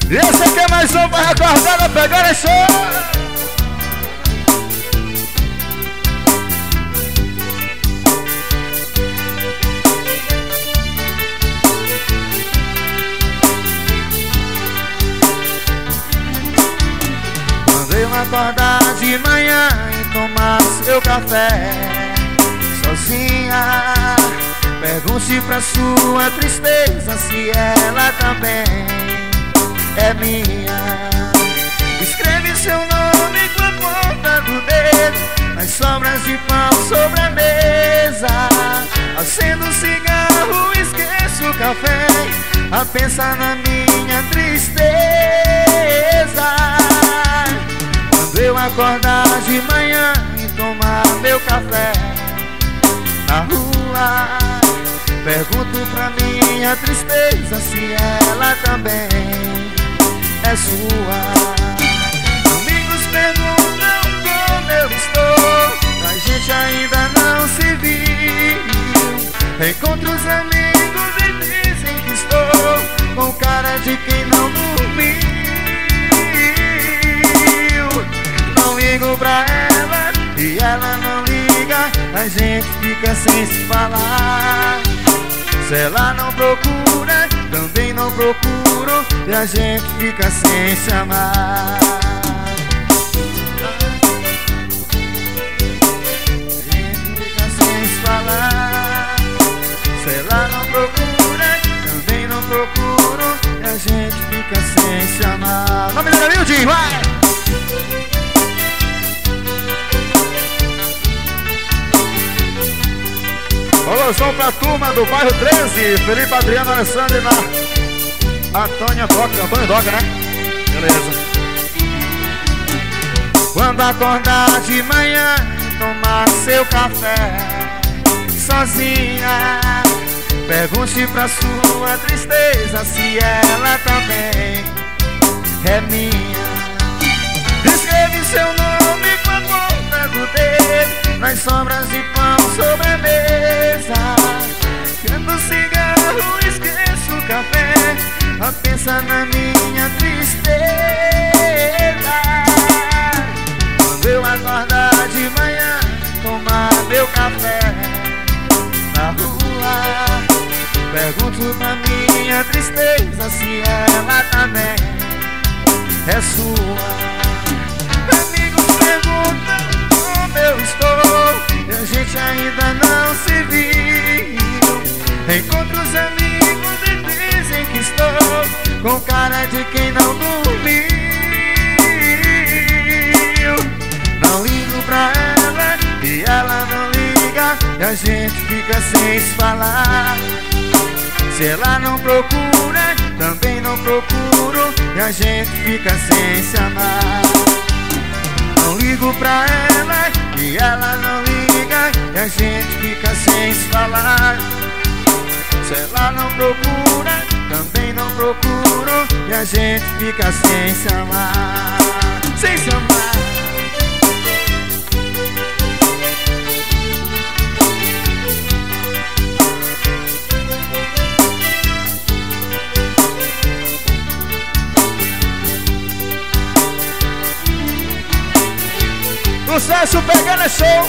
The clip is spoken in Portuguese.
E esse aqui é mais um pra recordar da pegada show. Quando eu acordar de manhã e tomar seu café sozinha, pergunte pra sua tristeza se ela também é minha. Escreve seu nome com a ponta do dedo nas sobras de pão sobre a mesa. Acendo um cigarro, esqueço o café a pensar na minha tristeza. Quando eu acordar de manhã e tomar meu café na rua, pergunto pra minha tristeza se ela também é sua. Amigos perguntam como eu estou, a gente ainda não se viu. Encontro os amigos e dizem que estou com cara de quem não dormiu. Não ligo pra ela e ela não liga, a gente fica sem se falar. Se ela não procura, também não procuro, e a gente fica sem se amar. A gente fica sem se falar. Se ela não procura, também não procuro, e a gente fica sem se amar. Nome dela, Mildinho, vai! Alôzão pra turma do bairro 13, Felipe, Adriano, Alessandro e Antônio Doca, né? Beleza. Quando acordar de manhã e tomar seu café sozinha, pergunte pra sua tristeza se ela também é minha. Escreve seu nome com a ponta do dedo nas sobras de pão sobre a mesa. Quando o cigarro, esqueço o café a pensar na minha tristeza. Quando eu acordar de manhã, tomar meu café na rua, pergunto pra minha tristeza se ela também é sua. Amigos perguntam como eu estou, e a gente ainda não se viu. Encontro os amigos e dizem que estou com cara de quem não dormiu. Não ligo pra ela e ela não liga, e a gente fica sem se falar. Se ela não procura, também não procuro, e a gente fica sem se amar. Não ligo pra ela e ela não liga, e a gente fica sem se falar. Se ela não procura, também não procuro, e a gente fica sem se amar. Sem se amar. Sucesso, pegando show.